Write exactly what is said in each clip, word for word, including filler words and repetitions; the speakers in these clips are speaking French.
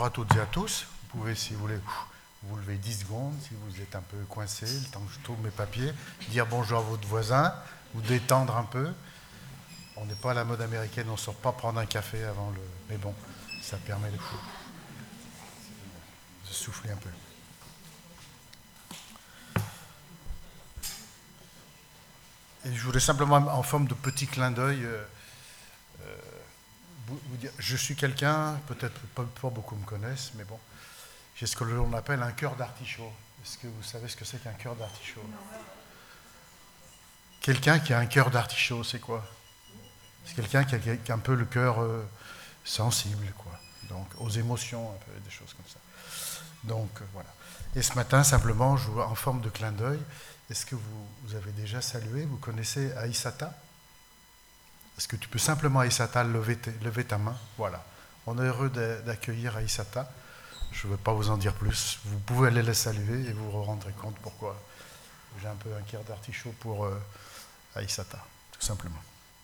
à toutes et à tous. Vous pouvez, si vous voulez, vous lever dix secondes, si vous êtes un peu coincé, le temps que je trouve mes papiers, dire bonjour à votre voisin, vous détendre un peu. On n'est pas à la mode américaine, on ne sort pas prendre un café avant le... Mais bon, ça permet de, de souffler un peu. Et je voulais simplement, en forme de petit clin d'œil, euh, euh, vous, vous dire, je suis quelqu'un, peut-être pas, pas beaucoup me connaissent, mais bon, j'ai ce que l'on appelle un cœur d'artichaut. Est-ce que vous savez ce que c'est qu'un cœur d'artichaut? Quelqu'un qui a un cœur d'artichaut, c'est quoi? C'est quelqu'un qui a, qui a un peu le cœur euh, sensible, quoi. Donc, aux émotions, un peu, des choses comme ça. Donc, euh, voilà. Et ce matin, simplement, je vois en forme de clin d'œil, est-ce que vous, vous avez déjà salué? Vous connaissez Aïssata? Est-ce que tu peux simplement, Aïssata, lever, lever ta main? Voilà. On est heureux d'accueillir Aïssata. Je ne veux pas vous en dire plus. Vous pouvez aller la saluer et vous vous rendrez compte pourquoi j'ai un peu un cœur d'artichaut pour euh, Aïssata, tout simplement.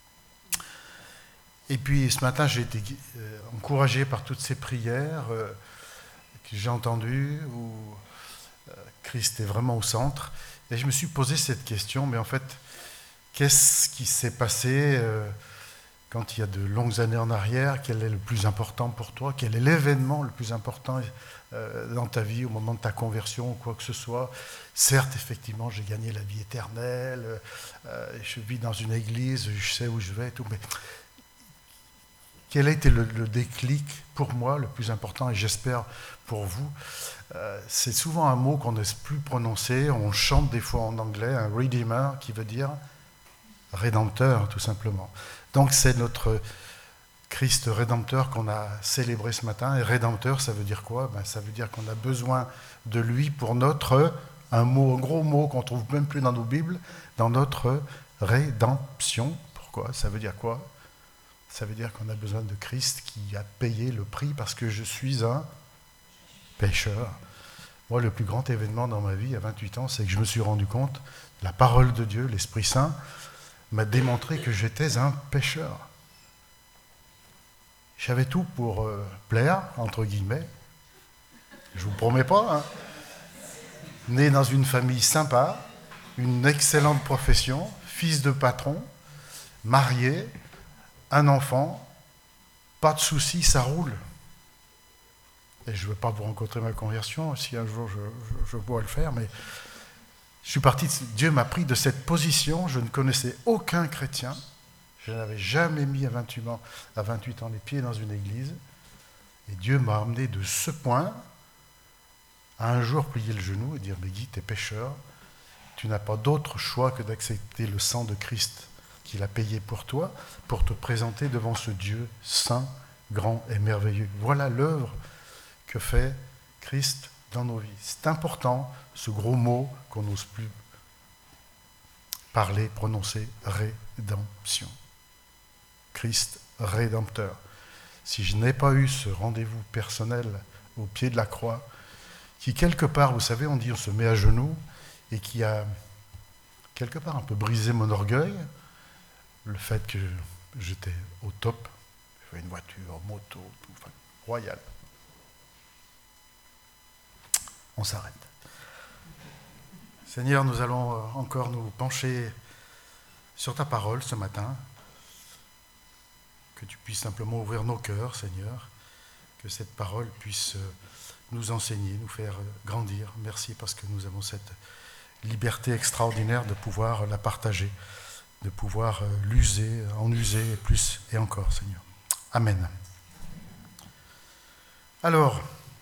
Et puis ce matin, j'ai été euh, encouragé par toutes ces prières euh, que j'ai entendues, où euh, Christ est vraiment au centre. Et je me suis posé cette question, mais en fait, qu'est-ce qui s'est passé euh, quand il y a de longues années en arrière? Quel est le plus important pour toi? Quel est l'événement le plus important euh, dans ta vie au moment de ta conversion ou quoi que ce soit? Certes, effectivement, j'ai gagné la vie éternelle, euh, je vis dans une église, je sais où je vais, et tout, mais quel a été le, le déclic pour moi, le plus important, et j'espère pour vous? euh, C'est souvent un mot qu'on n'ose plus prononcer, on chante des fois en anglais, un redeemer, qui veut dire rédempteur, tout simplement. Donc c'est notre Christ rédempteur qu'on a célébré ce matin. Et rédempteur, ça veut dire quoi? Ben, ça veut dire qu'on a besoin de lui pour notre, un mot, un gros mot qu'on ne trouve même plus dans nos Bibles, dans notre rédemption. Pourquoi? Ça veut dire quoi? Ça veut dire qu'on a besoin de Christ qui a payé le prix parce que je suis un pécheur. Moi, le plus grand événement dans ma vie à vingt-huit ans, c'est que je me suis rendu compte, la parole de Dieu, l'Esprit Saint, m'a démontré que j'étais un pécheur. J'avais tout pour euh, plaire, entre guillemets. Je ne vous promets pas. Hein. Né dans une famille sympa, une excellente profession, fils de patron, marié, un enfant, pas de soucis, ça roule. Et je ne veux pas vous rencontrer ma conversion, si un jour je, je, je dois le faire, mais je suis parti, Dieu m'a pris de cette position, je ne connaissais aucun chrétien, je n'avais jamais mis à vingt-huit ans, à vingt-huit ans les pieds dans une église, et Dieu m'a amené de ce point à un jour plier le genou et dire, mais Guy, t'es pécheur, tu n'as pas d'autre choix que d'accepter le sang de Christ qu'il a payé pour toi, pour te présenter devant ce Dieu saint, grand et merveilleux. Voilà l'œuvre que fait Christ dans nos vies. C'est important, ce gros mot qu'on n'ose plus parler, prononcer, rédemption. Christ rédempteur. Si je n'ai pas eu ce rendez-vous personnel au pied de la croix, qui quelque part, vous savez, on dit on se met à genoux, et qui a quelque part un peu brisé mon orgueil, le fait que j'étais au top, j'avais une voiture, moto, tout, enfin, royal. On s'arrête. Seigneur, nous allons encore nous pencher sur ta parole ce matin. Que tu puisses simplement ouvrir nos cœurs, Seigneur. Que cette parole puisse nous enseigner, nous faire grandir. Merci parce que nous avons cette liberté extraordinaire de pouvoir la partager, de pouvoir l'user, en user plus et encore, Seigneur. Amen. Alors,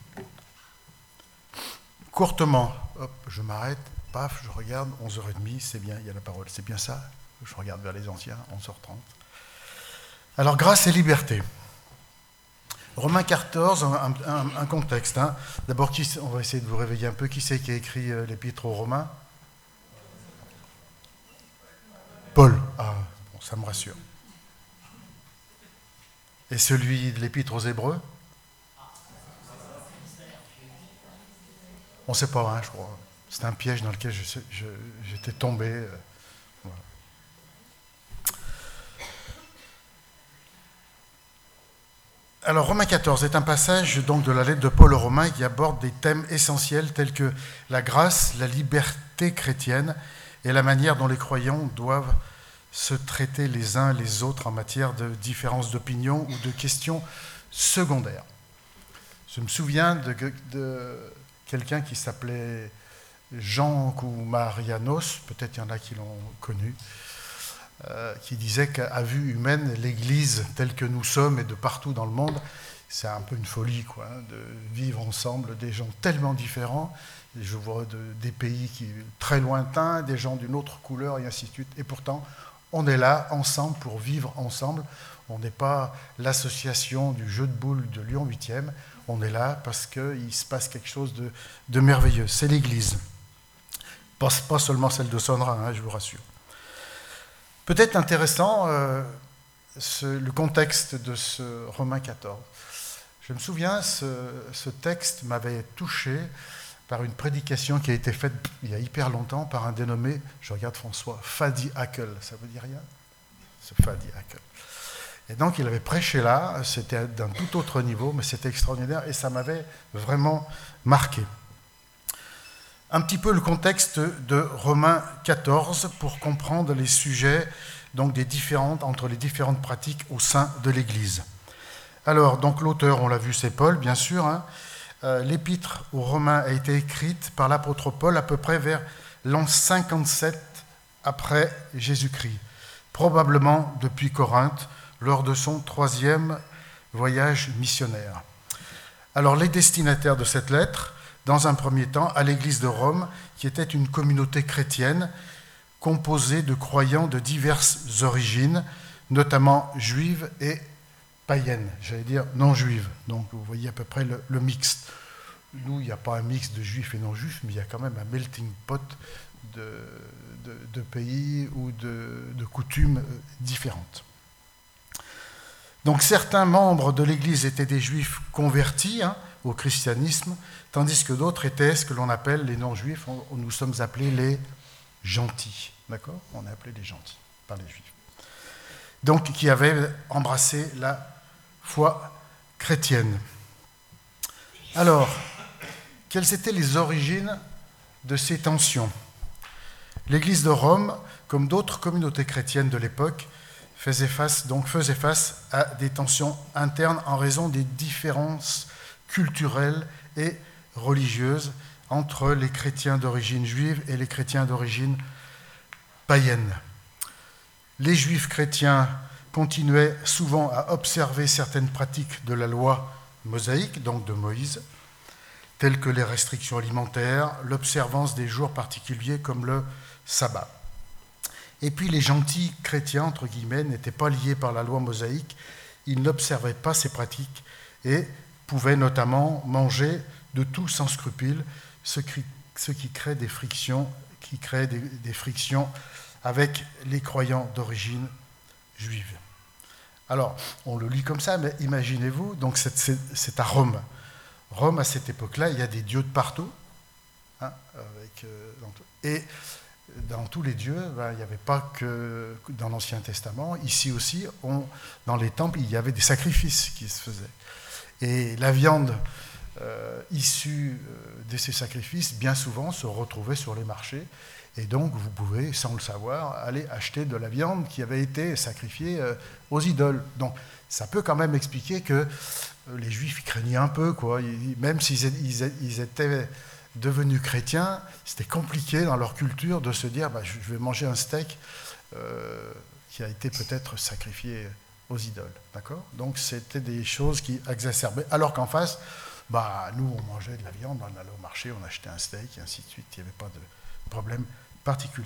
courtement, hop, je m'arrête, paf, je regarde, onze heures trente, c'est bien, il y a la parole, c'est bien ça? Je regarde vers les anciens, onze heures trente. Alors, grâce et liberté. Romains quatorze, un, un, un contexte. Hein. D'abord, qui, on va essayer de vous réveiller un peu. Qui c'est qui a écrit euh, l'épître aux Romains? Paul. Ah, bon, ça me rassure. Et celui de l'épître aux Hébreux? On ne sait pas, hein, je crois. C'est un piège dans lequel je, je, j'étais tombé. Euh, voilà. Alors, Romains quatorze est un passage donc, de la lettre de Paul aux Romains qui aborde des thèmes essentiels tels que la grâce, la liberté chrétienne et la manière dont les croyants doivent se traiter les uns les autres en matière de différence d'opinion ou de questions secondaires. Je me souviens de, de quelqu'un qui s'appelait Jean Koumarianos, peut-être il y en a qui l'ont connu, euh, qui disait qu'à vue humaine, l'Église telle que nous sommes et de partout dans le monde, c'est un peu une folie, quoi, hein, de vivre ensemble des gens tellement différents. Et je vois de, des pays qui, très lointains, des gens d'une autre couleur et ainsi de suite. Et pourtant, on est là ensemble pour vivre ensemble. On n'est pas l'association du jeu de boules de Lyon huitième. On est là parce qu'il se passe quelque chose de, de merveilleux. C'est l'Église. Pas, pas seulement celle de Sonra, hein, je vous rassure. Peut-être intéressant euh, ce, le contexte de ce Romains quatorze. Je me souviens, ce, ce texte m'avait touché par une prédication qui a été faite il y a hyper longtemps par un dénommé, je regarde François, Fadi Hakel. Ça vous dit rien? Ce Fadi Hakel. Et donc il avait prêché là, c'était d'un tout autre niveau, mais c'était extraordinaire et ça m'avait vraiment marqué. Un petit peu le contexte de Romains quatorze pour comprendre les sujets donc des différentes, entre les différentes pratiques au sein de l'Église. Alors, donc l'auteur, on l'a vu, c'est Paul, bien sûr. Hein. Euh, l'épître aux Romains a été écrite par l'apôtre Paul à peu près vers l'an cinquante-sept après Jésus-Christ, probablement depuis Corinthe, lors de son troisième voyage missionnaire. Alors, les destinataires de cette lettre, dans un premier temps, à l'Église de Rome, qui était une communauté chrétienne composée de croyants de diverses origines, notamment juives et païennes, j'allais dire non-juives. Donc vous voyez à peu près le, le mixte. Nous, il n'y a pas un mix de juifs et non-juifs, mais il y a quand même un melting pot de, de, de pays ou de, de coutumes différentes. Donc certains membres de l'Église étaient des juifs convertis hein, au christianisme, tandis que d'autres étaient ce que l'on appelle les non-juifs, nous sommes appelés les gentils. D'accord ? On est appelés les gentils par les juifs. Donc qui avaient embrassé la foi chrétienne. Alors, quelles étaient les origines de ces tensions ? L'Église de Rome, comme d'autres communautés chrétiennes de l'époque, faisait face, donc faisait face à des tensions internes en raison des différences culturelles et religieuses entre les chrétiens d'origine juive et les chrétiens d'origine païenne. Les juifs chrétiens continuaient souvent à observer certaines pratiques de la loi mosaïque, donc de Moïse, telles que les restrictions alimentaires, l'observance des jours particuliers comme le sabbat. Et puis les gentils chrétiens, entre guillemets, n'étaient pas liés par la loi mosaïque, ils n'observaient pas ces pratiques et pouvaient notamment manger de tout sans scrupule, ce qui, ce qui crée des frictions, qui crée des, des frictions avec les croyants d'origine juive. Alors, on le lit comme ça, mais imaginez-vous, donc c'est, c'est, c'est à Rome. Rome, à cette époque-là, il y a des dieux de partout, hein, avec, euh, et dans tous les dieux, ben, il n'y avait pas que dans l'Ancien Testament. Ici aussi, on, dans les temples, il y avait des sacrifices qui se faisaient. Et la viande euh, issue de ces sacrifices, bien souvent, se retrouvait sur les marchés. Et donc, vous pouvez, sans le savoir, aller acheter de la viande qui avait été sacrifiée euh, aux idoles. Donc, ça peut quand même expliquer que euh, les Juifs craignaient un peu, quoi. Ils, même s'ils ils, ils étaient devenus chrétiens, c'était compliqué dans leur culture de se dire bah, « je vais manger un steak euh, qui a été peut-être sacrifié aux idoles ». D'accord ? Donc, c'était des choses qui exacerbaient. Alors qu'en face, bah, nous, on mangeait de la viande, on allait au marché, on achetait un steak, et ainsi de suite. Il n'y avait pas de problème particulier.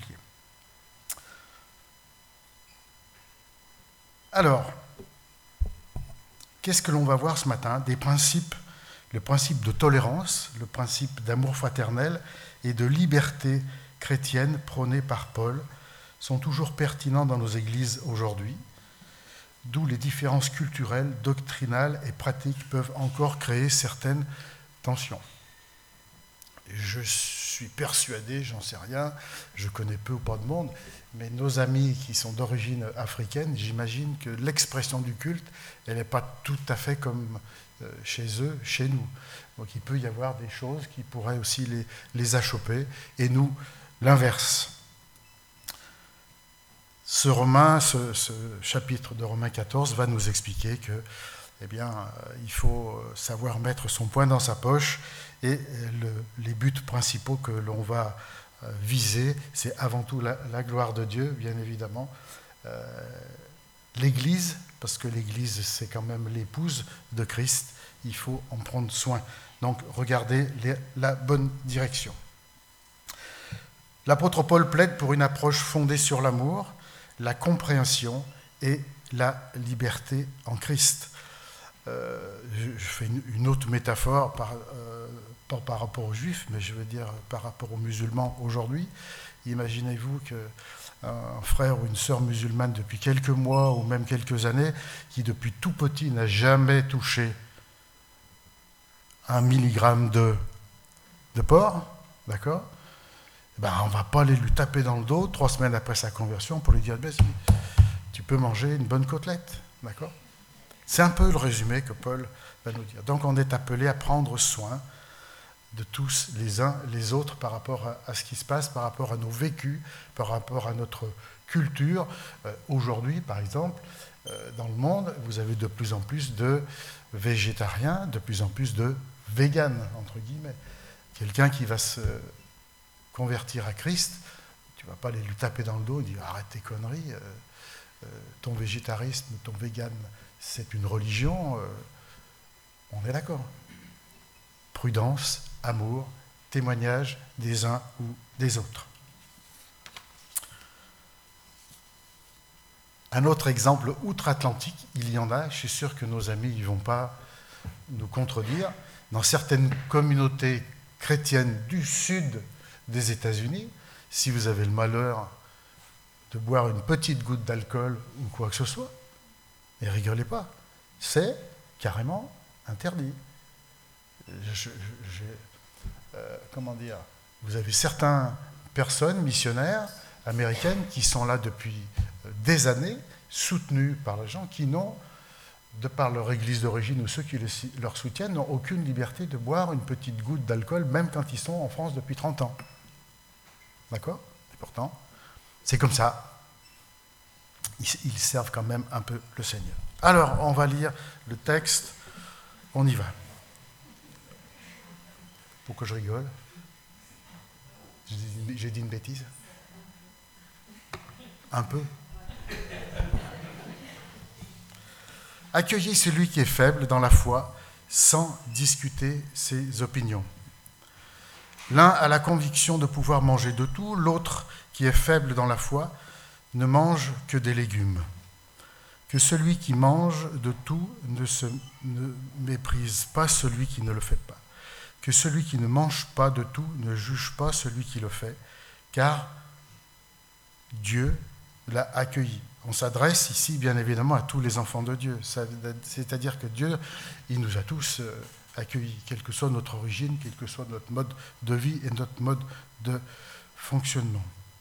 Alors, qu'est-ce que l'on va voir ce matin ? Des principes, le principe de tolérance, le principe d'amour fraternel et de liberté chrétienne prônés par Paul sont toujours pertinents dans nos églises aujourd'hui, d'où les différences culturelles, doctrinales et pratiques peuvent encore créer certaines tensions. Je suis persuadé, j'en sais rien, je connais peu ou pas de monde, mais nos amis qui sont d'origine africaine, j'imagine que l'expression du culte, elle n'est pas tout à fait comme euh, chez eux, chez nous. Donc il peut y avoir des choses qui pourraient aussi les, les achoper, et nous, l'inverse. Ce, Romain, ce, ce chapitre de Romains quatorze va nous expliquer que, eh bien, euh, il faut savoir mettre son poing dans sa poche, et le, les buts principaux que l'on va euh, viser, c'est avant tout la, la gloire de Dieu, bien évidemment, euh, l'Église, parce que l'Église, c'est quand même l'épouse de Christ, il faut en prendre soin. Donc, regardez les, la bonne direction. L'apôtre Paul plaide pour une approche fondée sur l'amour, la compréhension et la liberté en Christ. Euh, je, je fais une, une autre métaphore, par, euh, pas par rapport aux Juifs, mais je veux dire par rapport aux musulmans aujourd'hui. Imaginez-vous qu'un frère ou une sœur musulmane depuis quelques mois ou même quelques années, qui depuis tout petit n'a jamais touché un milligramme de, de porc, d'accord ? Ben, on ne va pas aller lui taper dans le dos trois semaines après sa conversion pour lui dire ben, tu peux manger une bonne côtelette, d'accord ? C'est un peu le résumé que Paul va nous dire. Donc on est appelé à prendre soin de tous les uns les autres par rapport à, à ce qui se passe, par rapport à nos vécus, par rapport à notre culture. Euh, aujourd'hui, par exemple, euh, dans le monde, vous avez de plus en plus de végétariens, de plus en plus de véganes, entre guillemets. Quelqu'un qui va se convertir à Christ, tu ne vas pas aller lui taper dans le dos et dire arrête tes conneries, euh, euh, ton végétarisme, ton vegan, c'est une religion, euh, on est d'accord. Prudence, amour, témoignage des uns ou des autres. Un autre exemple outre-Atlantique, il y en a, je suis sûr que nos amis ne vont pas nous contredire. Dans certaines communautés chrétiennes du sud des États-Unis, si vous avez le malheur de boire une petite goutte d'alcool ou quoi que ce soit, et rigolez pas, c'est carrément interdit. Je, je, je, euh, comment dire, vous avez certaines personnes missionnaires américaines qui sont là depuis des années, soutenues par les gens qui n'ont, de par leur église d'origine ou ceux qui les, leur soutiennent, n'ont aucune liberté de boire une petite goutte d'alcool, même quand ils sont en France depuis trente ans. D'accord ? Et pourtant, c'est comme ça. Ils, ils servent quand même un peu le Seigneur. Alors, on va lire le texte. On y va. Pourquoi je rigole ? J'ai dit une bêtise ? Un peu ? Accueillez celui qui est faible dans la foi sans discuter ses opinions. L'un a la conviction de pouvoir manger de tout, l'autre, qui est faible dans la foi, ne mange que des légumes. Que celui qui mange de tout ne, se, ne méprise pas celui qui ne le fait pas. Que celui qui ne mange pas de tout ne juge pas celui qui le fait, car Dieu l'a accueilli. On s'adresse ici, bien évidemment, à tous les enfants de Dieu. C'est-à-dire que Dieu, il nous a tous accueillis, quelle que soit notre origine, quel que soit notre mode de vie et notre mode de fonctionnement.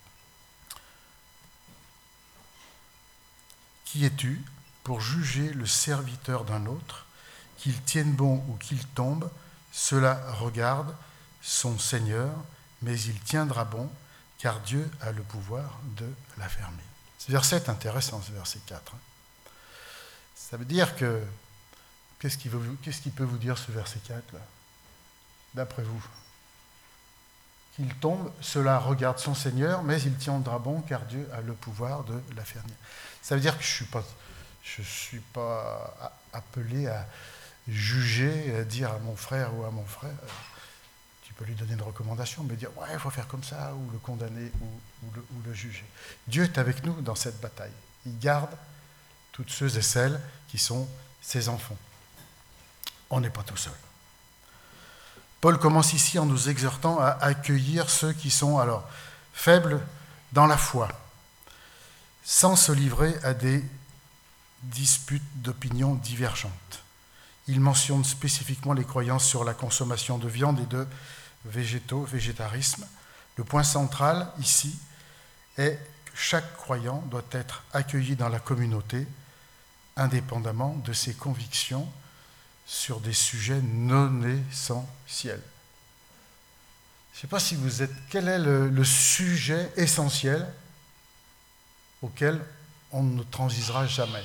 Qui es-tu pour juger le serviteur d'un autre, qu'il tienne bon ou qu'il tombe, cela regarde son Seigneur, mais il tiendra bon, car Dieu a le pouvoir de l'affermir. Ce verset est intéressant, ce verset quatre. Ça veut dire que, qu'est-ce qu'il veut, qu'est-ce qu'il peut vous dire ce verset quatre, là, d'après vous ? Qu'il tombe, cela regarde son Seigneur, mais il tiendra bon, car Dieu a le pouvoir de l'affermir. Ça veut dire que je ne suis pas, je suis pas appelé à juger, à dire à mon frère ou à mon frère, tu peux lui donner une recommandation, mais dire ouais, il faut faire comme ça, ou le condamner, ou, ou, le, ou le juger. Dieu est avec nous dans cette bataille. Il garde toutes ceux et celles qui sont ses enfants. On n'est pas tout seul. Paul commence ici en nous exhortant à accueillir ceux qui sont alors faibles dans la foi, sans se livrer à des disputes d'opinions divergentes. Il mentionne spécifiquement les croyances sur la consommation de viande et de végétaux, végétarisme. Le point central ici est que chaque croyant doit être accueilli dans la communauté, indépendamment de ses convictions sur des sujets non essentiels. Je ne sais pas si vous êtes... Quel est le, le sujet essentiel auquel on ne transigera jamais?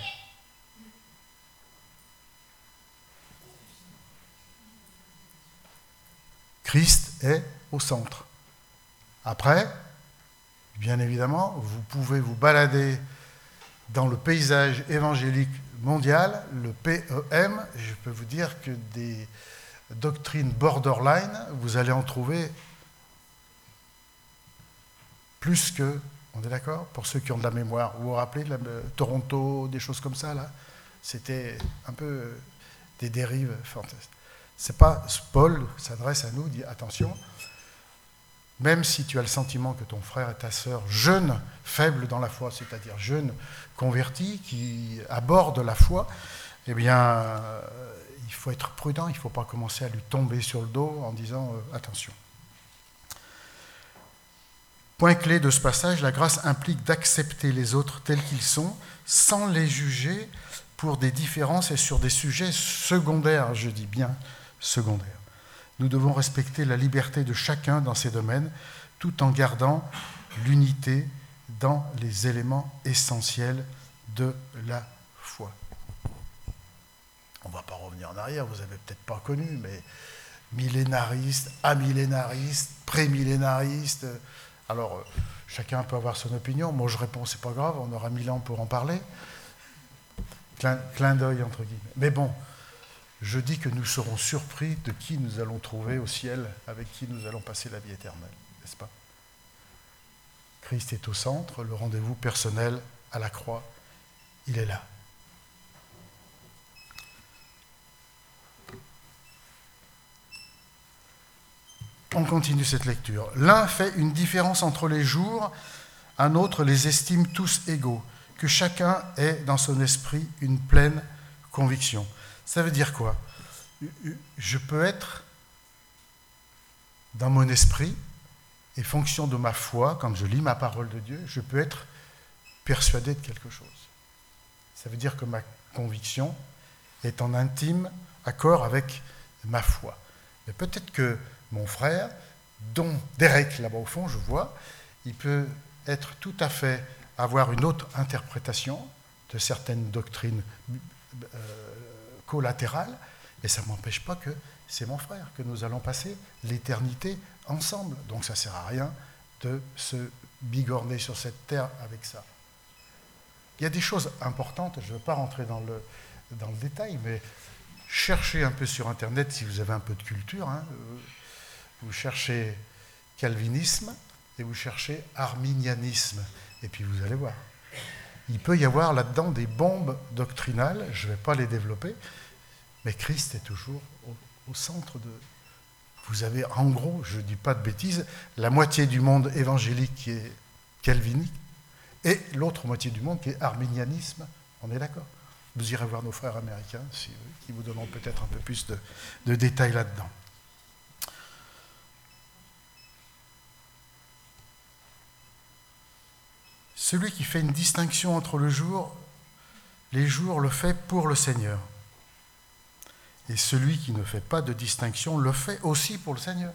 Christ est au centre. Après, bien évidemment, vous pouvez vous balader dans le paysage évangélique mondial, le P E M, et je peux vous dire que des doctrines borderline, vous allez en trouver plus que, on est d'accord, pour ceux qui ont de la mémoire. Vous vous rappelez de la, euh, Toronto, des choses comme ça, là? C'était un peu euh, des dérives fantastiques. C'est pas, Paul s'adresse à nous, dit attention, même si tu as le sentiment que ton frère et ta sœur, jeunes, faibles dans la foi, c'est-à-dire jeunes convertis, qui abordent la foi, eh bien, euh, il faut être prudent, il ne faut pas commencer à lui tomber sur le dos en disant euh, attention. Point clé de ce passage, la grâce implique d'accepter les autres tels qu'ils sont, sans les juger pour des différences et sur des sujets secondaires, je dis bien secondaires. Nous devons respecter la liberté de chacun dans ces domaines, tout en gardant l'unité dans les éléments essentiels de la foi. On ne va pas revenir en arrière, vous n'avez peut-être pas connu, mais millénariste, amillénariste, prémillénariste. Alors, chacun peut avoir son opinion. Moi, je réponds, c'est pas grave, on aura mille ans pour en parler. Clin, clin d'œil, entre guillemets. Mais bon, je dis que nous serons surpris de qui nous allons trouver au ciel, avec qui nous allons passer la vie éternelle, n'est-ce pas? Christ est au centre, le rendez-vous personnel à la croix, il est là. On continue cette lecture. L'un fait une différence entre les jours, un autre les estime tous égaux, que chacun ait dans son esprit une pleine conviction. Ça veut dire quoi? Je peux être dans mon esprit, et fonction de ma foi, quand je lis ma parole de Dieu, je peux être persuadé de quelque chose. Ça veut dire que ma conviction est en intime accord avec ma foi. Mais peut-être que mon frère, dont Derek, là-bas au fond, je vois, il peut être tout à fait, avoir une autre interprétation de certaines doctrines euh, collatérales, et ça ne m'empêche pas que c'est mon frère, que nous allons passer l'éternité ensemble. Donc ça ne sert à rien de se bigorner sur cette terre avec ça. Il y a des choses importantes, je ne veux pas rentrer dans le, dans le détail, mais cherchez un peu sur Internet si vous avez un peu de culture, hein, vous cherchez calvinisme et vous cherchez arminianisme, et puis vous allez voir. Il peut y avoir là-dedans des bombes doctrinales, je ne vais pas les développer, mais Christ est toujours au, au centre de... Vous avez, en gros, je ne dis pas de bêtises, la moitié du monde évangélique qui est calviniste, et l'autre moitié du monde qui est arminianisme, on est d'accord. Vous irez voir nos frères américains, si, qui vous donneront peut-être un peu plus de, de détails là-dedans. Celui qui fait une distinction entre le jour, les jours le fait pour le Seigneur. Et celui qui ne fait pas de distinction le fait aussi pour le Seigneur.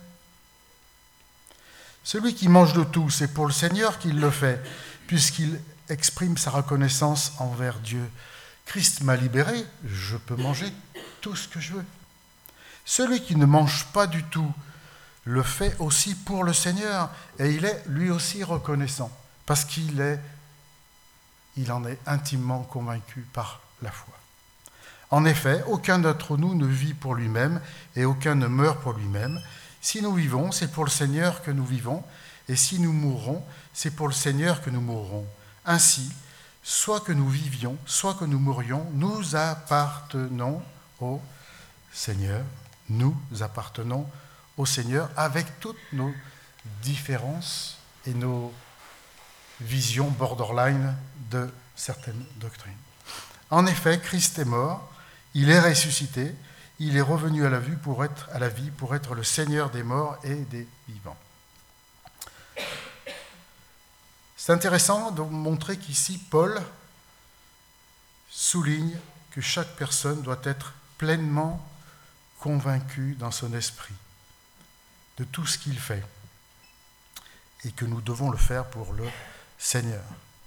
Celui qui mange de tout, c'est pour le Seigneur qu'il le fait, puisqu'il exprime sa reconnaissance envers Dieu. Christ m'a libéré, je peux manger tout ce que je veux. Celui qui ne mange pas du tout le fait aussi pour le Seigneur, et il est lui aussi reconnaissant, parce qu'il est, il en est intimement convaincu par la foi. En effet, aucun d'entre nous ne vit pour lui-même et aucun ne meurt pour lui-même. Si nous vivons, c'est pour le Seigneur que nous vivons, et si nous mourrons, c'est pour le Seigneur que nous mourrons. Ainsi, soit que nous vivions, soit que nous mourions, nous appartenons au Seigneur. Nous appartenons au Seigneur avec toutes nos différences et nos visions borderline de certaines doctrines. En effet, Christ est mort, il est ressuscité, il est revenu à la vie pour être, à la vie pour être le Seigneur des morts et des vivants. C'est intéressant de montrer qu'ici, Paul souligne que chaque personne doit être pleinement convaincue dans son esprit de tout ce qu'il fait et que nous devons le faire pour le Seigneur.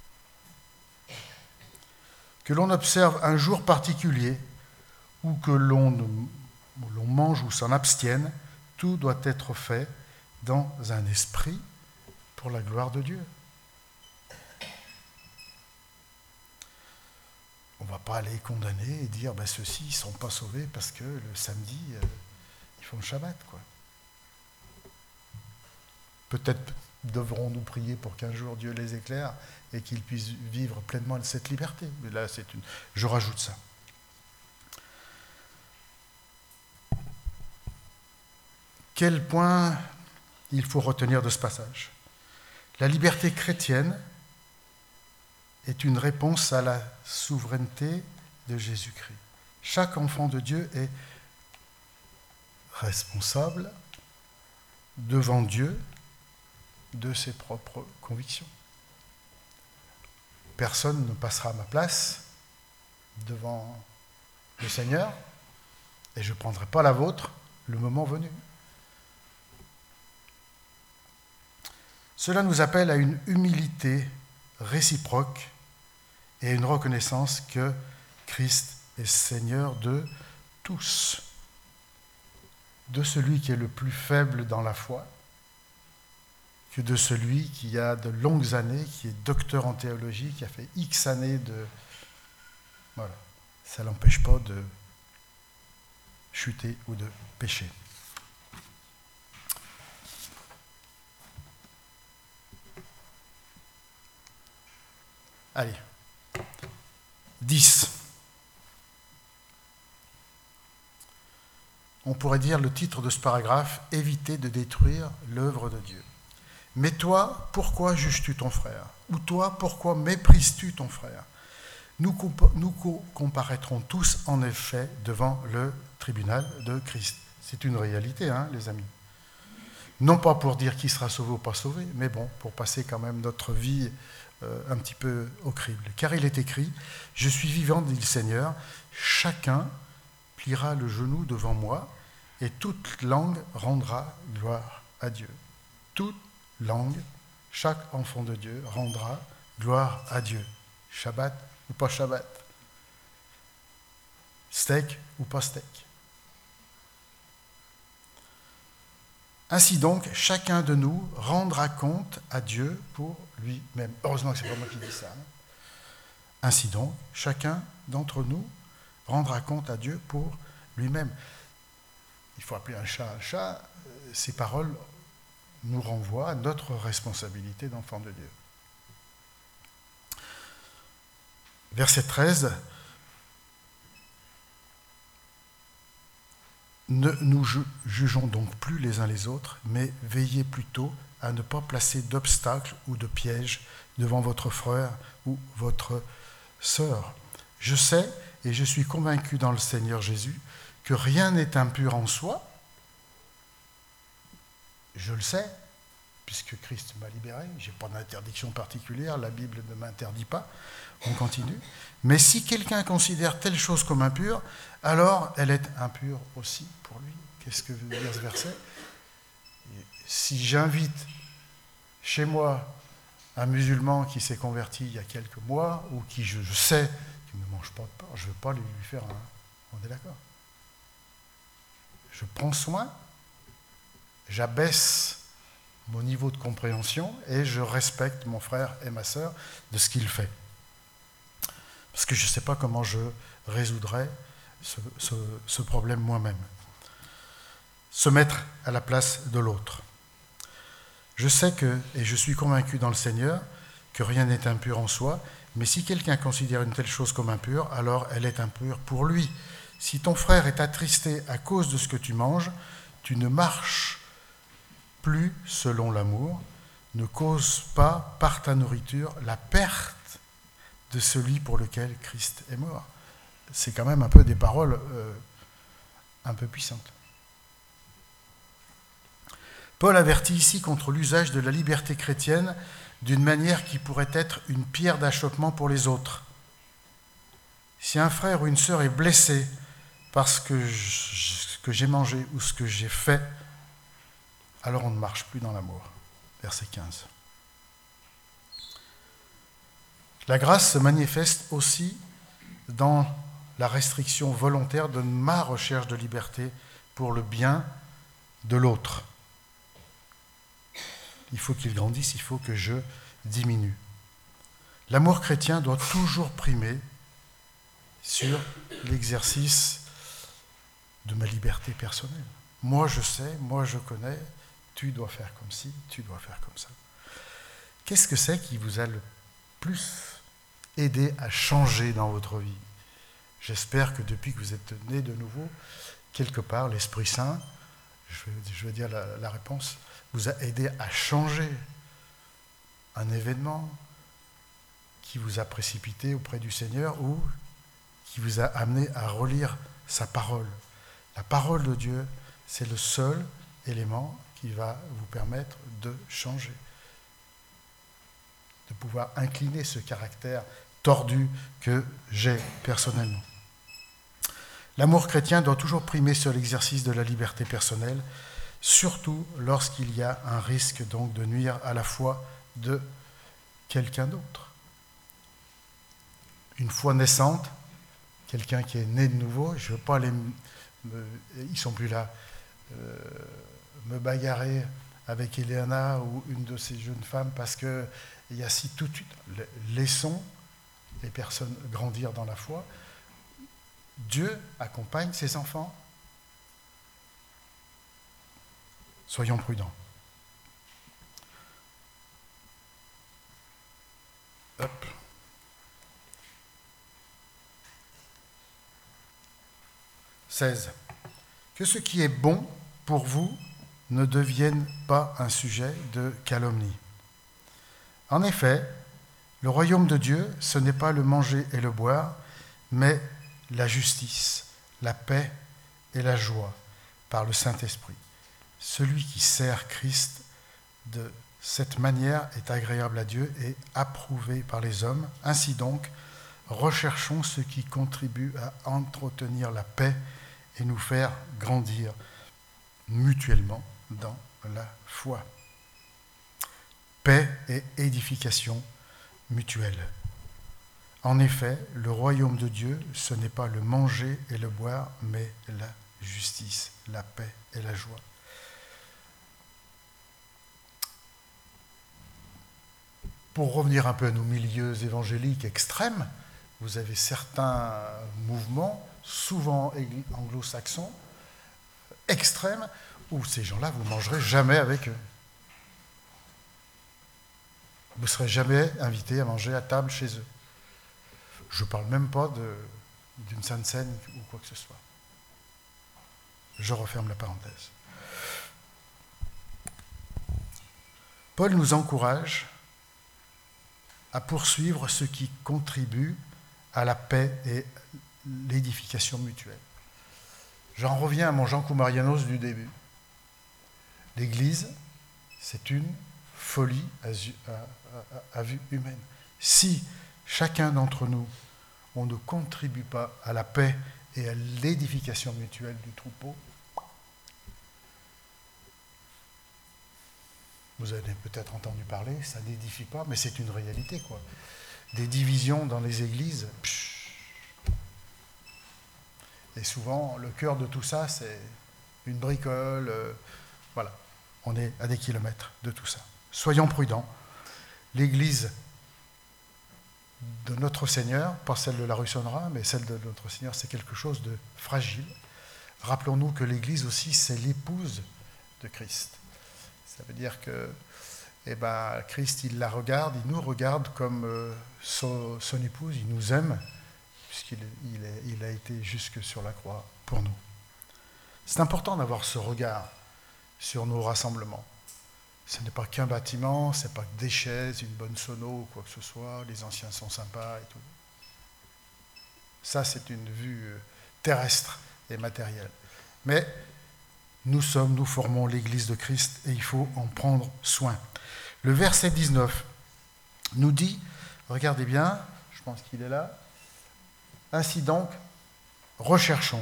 Que l'on observe un jour particulier ou que l'on, l'on mange ou s'en abstienne, tout doit être fait dans un esprit pour la gloire de Dieu. On ne va pas aller condamner et dire ben, ceux-ci ne sont pas sauvés parce que le samedi, euh, ils font le Shabbat, quoi. Peut-être devrons-nous prier pour qu'un jour Dieu les éclaire et qu'ils puissent vivre pleinement cette liberté. Mais là, c'est une... je rajoute ça. Quel point il faut retenir de ce passage ? La liberté chrétienne est une réponse à la souveraineté de Jésus-Christ. Chaque enfant de Dieu est responsable devant Dieu de ses propres convictions. Personne ne passera à ma place devant le Seigneur et je ne prendrai pas la vôtre le moment venu. Cela nous appelle à une humilité réciproque et à une reconnaissance que Christ est Seigneur de tous, de celui qui est le plus faible dans la foi, que de celui qui a de longues années, qui est docteur en théologie, qui a fait X années de... Voilà, ça ne l'empêche pas de chuter ou de pécher. Allez, dix. On pourrait dire le titre de ce paragraphe, « Éviter de détruire l'œuvre de Dieu ». Mais toi, pourquoi juges-tu ton frère ? Ou toi, pourquoi méprises-tu ton frère ? Nous, compa- nous co- comparaîtrons tous, en effet, devant le tribunal de Christ. C'est une réalité, hein, les amis. Non pas pour dire qui sera sauvé ou pas sauvé, mais bon, pour passer quand même notre vie euh, un petit peu au crible. Car il est écrit, « Je suis vivant, dit le Seigneur, chacun pliera le genou devant moi, et toute langue rendra gloire à Dieu. » Toute langue, chaque enfant de Dieu rendra gloire à Dieu. Shabbat ou pas Shabbat. Steak ou pas steak. Ainsi donc, chacun de nous rendra compte à Dieu pour lui-même. Heureusement que ce n'est pas moi qui dis ça. Hein. Ainsi donc, chacun d'entre nous rendra compte à Dieu pour lui-même. Il faut appeler un chat un chat. Ces paroles nous renvoient à notre responsabilité d'enfant de Dieu. Verset treize. Ne nous ju- jugeons donc plus les uns les autres, mais veillez plutôt à ne pas placer d'obstacles ou de pièges devant votre frère ou votre sœur. Je sais et je suis convaincu dans le Seigneur Jésus que rien n'est impur en soi. Je le sais, puisque Christ m'a libéré, je n'ai pas d'interdiction particulière, la Bible ne m'interdit pas, on continue. Mais si quelqu'un considère telle chose comme impure, alors elle est impure aussi pour lui. Qu'est-ce que veut dire ce verset ? Si j'invite chez moi un musulman qui s'est converti il y a quelques mois, ou qui je, je sais qu'il ne mange pas de porc, je ne veux pas lui faire un... On est d'accord ? Je prends soin, j'abaisse mon niveau de compréhension et je respecte mon frère et ma sœur de ce qu'il fait. Parce que je ne sais pas comment je résoudrai ce, ce, ce problème moi-même. Se mettre à la place de l'autre. Je sais que, et je suis convaincu dans le Seigneur, que rien n'est impur en soi, mais si quelqu'un considère une telle chose comme impure, alors elle est impure pour lui. Si ton frère est attristé à cause de ce que tu manges, tu ne marches plus selon l'amour, ne cause pas par ta nourriture la perte de celui pour lequel Christ est mort. C'est quand même un peu des paroles euh, un peu puissantes. Paul avertit ici contre l'usage de la liberté chrétienne d'une manière qui pourrait être une pierre d'achoppement pour les autres. Si un frère ou une sœur est blessé parce que je, ce que j'ai mangé ou ce que j'ai fait, alors on ne marche plus dans l'amour. Verset quinze. La grâce se manifeste aussi dans la restriction volontaire de ma recherche de liberté pour le bien de l'autre. Il faut qu'il grandisse, il faut que je diminue. L'amour chrétien doit toujours primer sur l'exercice de ma liberté personnelle. Moi je sais, moi je connais, tu dois faire comme ci, tu dois faire comme ça. Qu'est-ce que c'est qui vous a le plus aidé à changer dans votre vie? J'espère que depuis que vous êtes né de nouveau, quelque part, l'Esprit Saint, je veux, je veux dire la, la réponse, vous a aidé à changer un événement qui vous a précipité auprès du Seigneur ou qui vous a amené à relire sa parole. La parole de Dieu, c'est le seul élément qui va vous permettre de changer, de pouvoir incliner ce caractère tordu que j'ai personnellement. L'amour chrétien doit toujours primer sur l'exercice de la liberté personnelle, surtout lorsqu'il y a un risque donc de nuire à la foi de quelqu'un d'autre. Une foi naissante, quelqu'un qui est né de nouveau, je ne veux pas aller, me, me, ils ne sont plus là, euh, me bagarrer avec Eleana ou une de ces jeunes femmes parce qu'il y a si tout de suite, laissons les personnes grandir dans la foi. Dieu accompagne ses enfants. Soyons prudents. Hop. seize. Que ce qui est bon pour vous ne devienne pas un sujet de calomnie. En effet, le royaume de Dieu, ce n'est pas le manger et le boire, mais la justice, la paix et la joie par le Saint-Esprit. Celui qui sert Christ de cette manière est agréable à Dieu et approuvé par les hommes. Ainsi donc, recherchons ce qui contribue à entretenir la paix et nous faire grandir mutuellement dans la foi. Paix et édification mutuelle. En effet, le royaume de Dieu, ce n'est pas le manger et le boire, mais la justice, la paix et la joie. Pour revenir un peu à nos milieux évangéliques extrêmes, vous avez certains mouvements, souvent anglo-saxons, extrêmes, où ces gens-là, vous ne mangerez jamais avec eux. Vous ne serez jamais invité à manger à table chez eux. Je ne parle même pas de, d'une sainte scène ou quoi que ce soit. Je referme la parenthèse. Paul nous encourage à poursuivre ce qui contribue à la paix et l'édification mutuelle. J'en reviens à mon Jean Koumarianos du début. L'Église, c'est une folie à, à, à vue humaine. Si chacun d'entre nous, on ne contribue pas à la paix et à l'édification mutuelle du troupeau, vous avez peut-être entendu parler, ça n'édifie pas, mais c'est une réalité, quoi. Des divisions dans les églises, psh, et souvent, le cœur de tout ça, c'est une bricole, euh, voilà, on est à des kilomètres de tout ça. Soyons prudents. L'Église de notre Seigneur, pas celle de la rue Sonnera, mais celle de notre Seigneur, c'est quelque chose de fragile. Rappelons-nous que l'Église aussi, c'est l'épouse de Christ. Ça veut dire que eh ben, Christ, il la regarde, il nous regarde comme euh, son, son épouse, il nous aime, puisqu'il il est, il a été jusque sur la croix pour nous. C'est important d'avoir ce regard sur nos rassemblements. Ce n'est pas qu'un bâtiment, ce n'est pas que des chaises, une bonne sono ou quoi que ce soit, les anciens sont sympas et tout. Ça, c'est une vue terrestre et matérielle. Mais nous sommes, nous formons l'Église de Christ et il faut en prendre soin. Le verset dix-neuf nous dit, regardez bien, je pense qu'il est là, ainsi donc, recherchons.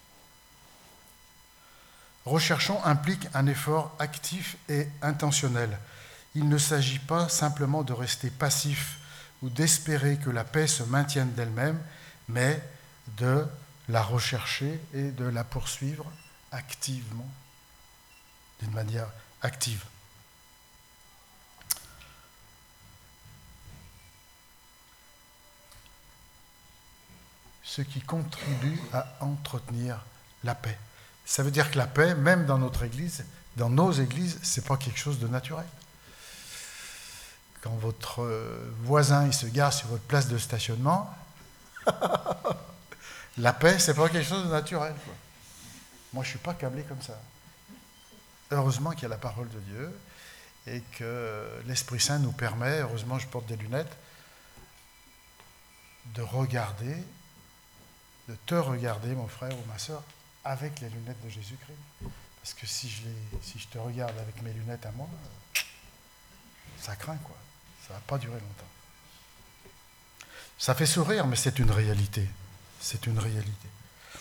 Recherchons implique un effort actif et intentionnel. Il ne s'agit pas simplement de rester passif ou d'espérer que la paix se maintienne d'elle-même, mais de la rechercher et de la poursuivre activement, d'une manière active. Ce qui contribue à entretenir la paix. Ça veut dire que la paix, même dans notre Église, dans nos églises, ce n'est pas quelque chose de naturel. Quand votre voisin il se gare sur votre place de stationnement, la paix, ce n'est pas quelque chose de naturel, quoi. Moi, je ne suis pas câblé comme ça. Heureusement qu'il y a la parole de Dieu et que l'Esprit Saint nous permet, heureusement je porte des lunettes, de regarder, de te regarder, mon frère ou ma soeur, avec les lunettes de Jésus-Christ. Parce que si je, les, si je te regarde avec mes lunettes à moi, ça craint, quoi. Ça ne va pas durer longtemps. Ça fait sourire, mais c'est une réalité. C'est une réalité.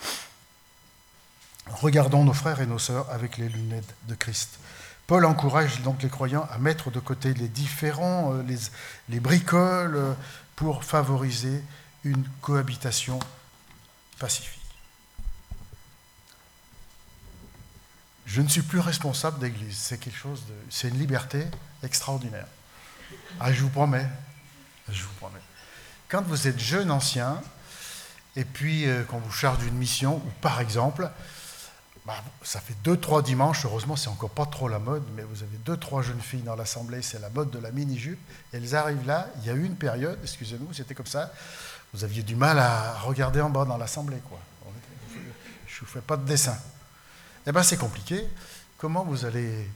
Regardons nos frères et nos sœurs avec les lunettes de Christ. Paul encourage donc les croyants à mettre de côté les différends, les, les bricoles, pour favoriser une cohabitation pacifique. Je ne suis plus responsable d'église. C'est quelque chose de, c'est une liberté extraordinaire. Ah, je vous promets. Je vous promets. Quand vous êtes jeune ancien, et puis euh, qu'on vous charge d'une mission, ou par exemple, bah, ça fait deux, trois dimanches, heureusement c'est encore pas trop la mode, mais vous avez deux, trois jeunes filles dans l'assemblée, c'est la mode de la mini-jupe, elles arrivent là, il y a eu une période, excusez-nous, c'était comme ça, vous aviez du mal à regarder en bas dans l'assemblée, quoi. Je ne vous fais pas de dessin. Eh bien c'est compliqué. Comment vous allez,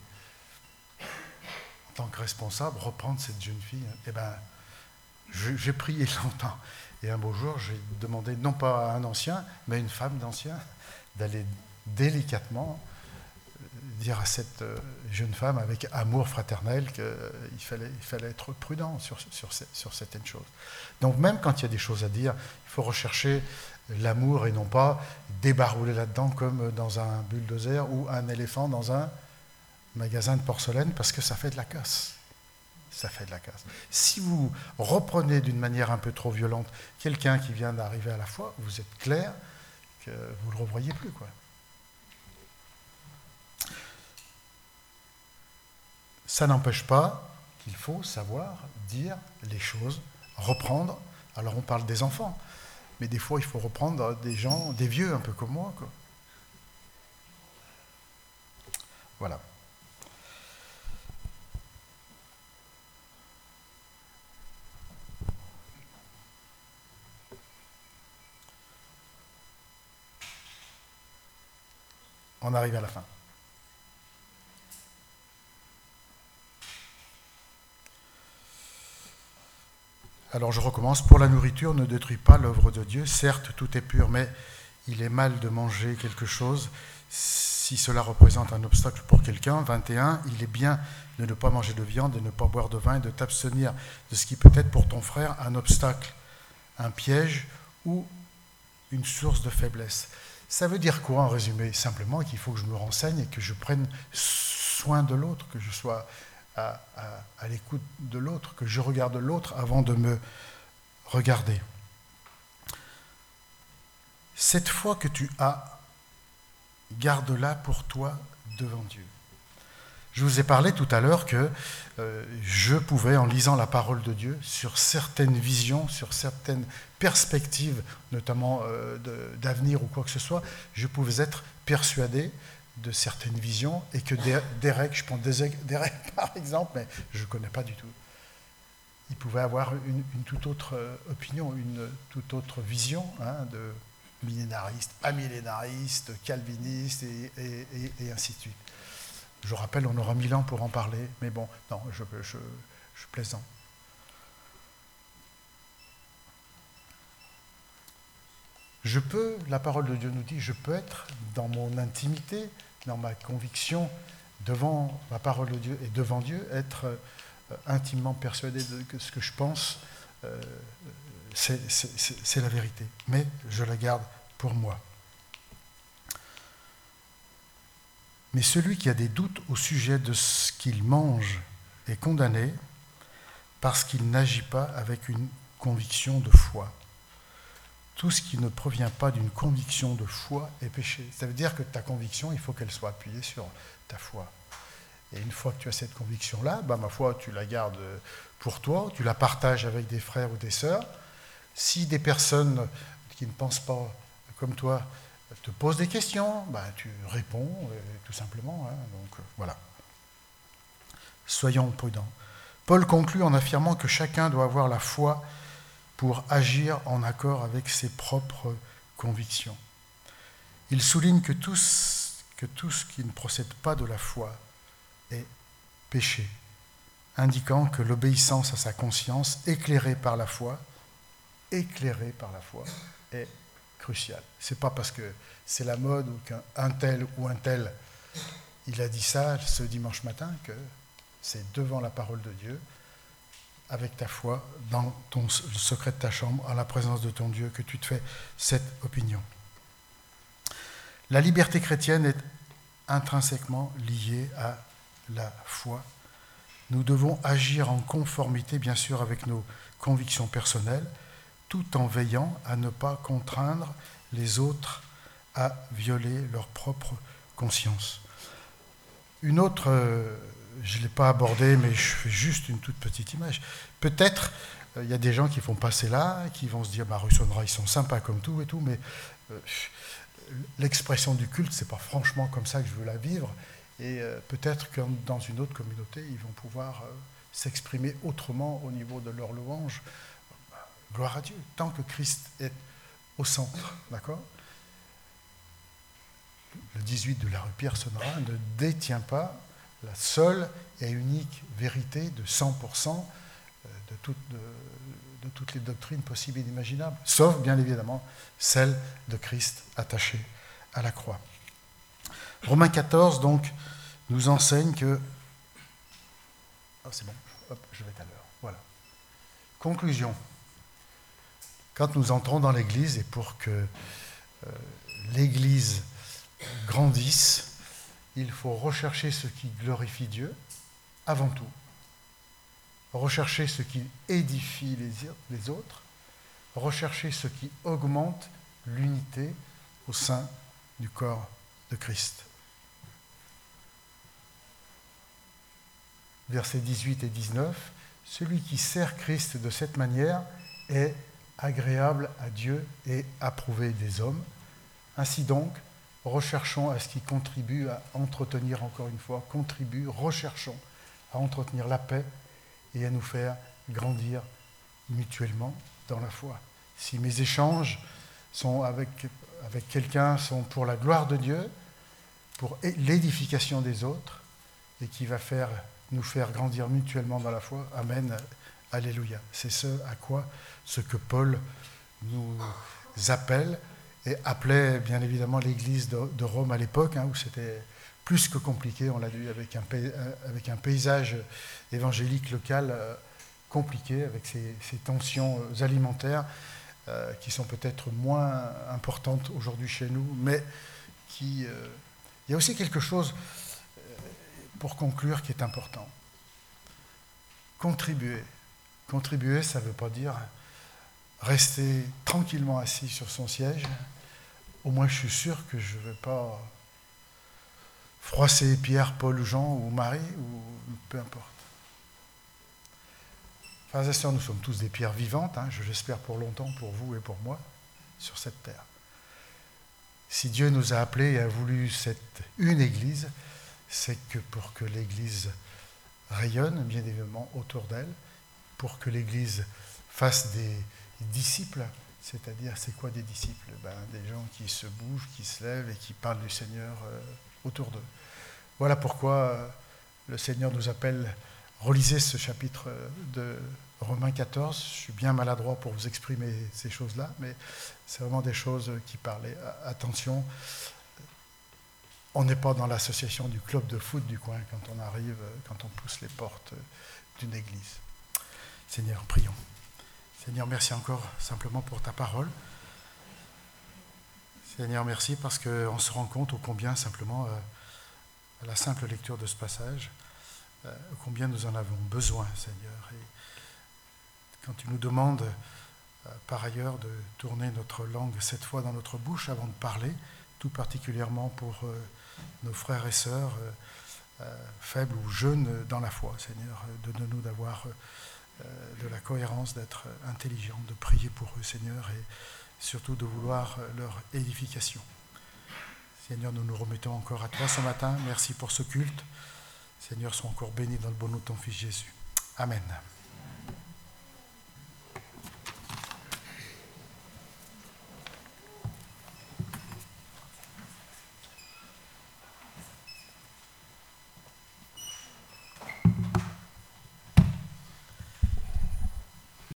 en tant que responsable, reprendre cette jeune fille? Eh bien, j'ai prié longtemps. Et un beau jour, j'ai demandé, non pas à un ancien, mais à une femme d'ancien, d'aller délicatement dire à cette jeune femme, avec amour fraternel, qu'il fallait, il fallait être prudent sur, sur, sur certaines choses. Donc même quand il y a des choses à dire, il faut rechercher l'amour et non pas débarrouler là-dedans comme dans un bulldozer ou un éléphant dans un magasin de porcelaine, parce que ça fait de la casse. Ça fait de la casse. Si vous reprenez d'une manière un peu trop violente quelqu'un qui vient d'arriver à la foi, vous êtes clair que vous ne le revoyez plus, quoi. Ça n'empêche pas qu'il faut savoir dire les choses, reprendre. Alors on parle des enfants, mais des fois il faut reprendre des gens, des vieux un peu comme moi, quoi. Voilà. On arrive à la fin. Alors je recommence. Pour la nourriture, ne détruis pas l'œuvre de Dieu. Certes, tout est pur, mais il est mal de manger quelque chose si cela représente un obstacle pour quelqu'un. vingt et un, il est bien de ne pas manger de viande, de ne pas boire de vin et de t'abstenir de ce qui peut être pour ton frère un obstacle, un piège ou une source de faiblesse. Ça veut dire quoi en résumé? Simplement qu'il faut que je me renseigne et que je prenne soin de l'autre, que je sois à, à, à l'écoute de l'autre, que je regarde l'autre avant de me regarder. Cette foi que tu as, garde-la pour toi devant Dieu. Je vous ai parlé tout à l'heure que euh, je pouvais, en lisant la parole de Dieu, sur certaines visions, sur certaines perspectives, notamment euh, de, d'avenir ou quoi que ce soit, je pouvais être persuadé de certaines visions et que Derek, je prends Derek par exemple, mais je ne connais pas du tout, il pouvait avoir une, une toute autre opinion, une toute autre vision, hein, de millénariste, amillénariste, calviniste et, et, et, et ainsi de suite. Je rappelle, on aura mille ans pour en parler, mais bon, non, je, je, je plaisante. Je peux, la parole de Dieu nous dit, je peux être dans mon intimité, dans ma conviction, devant la parole de Dieu et devant Dieu, être euh, intimement persuadé de que ce que je pense, euh, c'est, c'est, c'est, c'est la vérité. Mais je la garde pour moi. Mais celui qui a des doutes au sujet de ce qu'il mange est condamné parce qu'il n'agit pas avec une conviction de foi. Tout ce qui ne provient pas d'une conviction de foi est péché. Ça veut dire que ta conviction, il faut qu'elle soit appuyée sur ta foi. Et une fois que tu as cette conviction-là, bah, ma foi, tu la gardes pour toi, tu la partages avec des frères ou des sœurs. Si des personnes qui ne pensent pas comme toi te posent des questions, bah, tu réponds euh, tout simplement. Hein, donc euh, voilà. Soyons prudents. Paul conclut en affirmant que chacun doit avoir la foi pour agir en accord avec ses propres convictions. Il souligne que tout, que tout ce qui ne procède pas de la foi est péché, indiquant que l'obéissance à sa conscience, éclairée par la foi, éclairée par la foi, est cruciale. Ce n'est pas parce que c'est la mode ou qu'un tel ou un tel, il a dit ça ce dimanche matin, que c'est devant la parole de Dieu, avec ta foi, dans ton, le secret de ta chambre, en la présence de ton Dieu, que tu te fais cette opinion. La liberté chrétienne est intrinsèquement liée à la foi. Nous devons agir en conformité, bien sûr, avec nos convictions personnelles, tout en veillant à ne pas contraindre les autres à violer leur propre conscience. Une autre... Euh, je ne l'ai pas abordé, mais je fais juste une toute petite image. Peut-être, il euh, y a des gens qui vont passer là, qui vont se dire, bah, rue Sonnerat, ils sont sympas comme tout et tout, mais euh, l'expression du culte, ce n'est pas franchement comme ça que je veux la vivre. Et euh, peut-être que dans une autre communauté, ils vont pouvoir euh, s'exprimer autrement au niveau de leur louange. Bah, gloire à Dieu, tant que Christ est au centre, d'accord ? Le dix-huit de la rue Pierre Sonnerat ne détient pas la seule et unique vérité de cent pour cent de, tout, de, de toutes les doctrines possibles et imaginables, sauf bien évidemment celle de Christ attaché à la croix. Romains quatorze, donc, nous enseigne que... Oh, c'est bon, hop, je vais à l'heure. Voilà. Conclusion. Quand nous entrons dans l'Église, et pour que euh, l'Église grandisse, il faut rechercher ce qui glorifie Dieu, avant tout. Rechercher ce qui édifie les, les autres. Rechercher ce qui augmente l'unité au sein du corps de Christ. Versets dix-huit et dix-neuf. Celui qui sert Christ de cette manière est agréable à Dieu et approuvé des hommes. Ainsi donc, recherchons à ce qui contribue à entretenir, encore une fois, contribue, recherchons à entretenir la paix et à nous faire grandir mutuellement dans la foi. Si mes échanges sont avec, avec quelqu'un sont pour la gloire de Dieu, pour l'édification des autres, et qui va faire, nous faire grandir mutuellement dans la foi, amen, alléluia. C'est ce à quoi, ce que Paul nous appelle, et appelait bien évidemment l'église de, de Rome à l'époque, hein, où c'était plus que compliqué, on l'a vu, avec un, pays, avec un paysage évangélique local euh, compliqué, avec ces, ces tensions alimentaires euh, qui sont peut-être moins importantes aujourd'hui chez nous, mais qui... Euh, il y a aussi quelque chose, euh, pour conclure, qui est important. Contribuer. Contribuer, ça ne veut pas dire rester tranquillement assis sur son siège. Au moins, je suis sûr que je ne vais pas froisser Pierre, Paul, Jean ou Marie, ou peu importe. Frères et sœurs, nous sommes tous des pierres vivantes, hein, je l'espère pour longtemps, pour vous et pour moi, sur cette terre. Si Dieu nous a appelés et a voulu cette une église, c'est que pour que l'église rayonne, bien évidemment, autour d'elle, pour que l'église fasse des disciples, c'est-à-dire, c'est quoi des disciples ? Ben, des gens qui se bougent, qui se lèvent et qui parlent du Seigneur euh, autour d'eux. Voilà pourquoi euh, le Seigneur nous appelle, relisez ce chapitre de Romains quatorze, je suis bien maladroit pour vous exprimer ces choses-là, mais c'est vraiment des choses qui parlent. Et, attention, on n'est pas dans l'association du club de foot du coin quand on arrive, quand on pousse les portes d'une église. Seigneur, prions. Seigneur, merci encore simplement pour ta parole. Seigneur, merci parce qu'on se rend compte au combien simplement, euh, à la simple lecture de ce passage, euh, combien nous en avons besoin, Seigneur. Et quand tu nous demandes euh, par ailleurs de tourner notre langue sept fois dans notre bouche avant de parler, tout particulièrement pour euh, nos frères et sœurs euh, euh, faibles ou jeunes dans la foi, Seigneur, donne-nous d'avoir euh, de la cohérence, d'être intelligents, de prier pour eux, Seigneur, et surtout de vouloir leur édification. Seigneur, nous nous remettons encore à toi ce matin. Merci pour ce culte. Seigneur, sois encore béni dans le bon nom de ton Fils Jésus. Amen.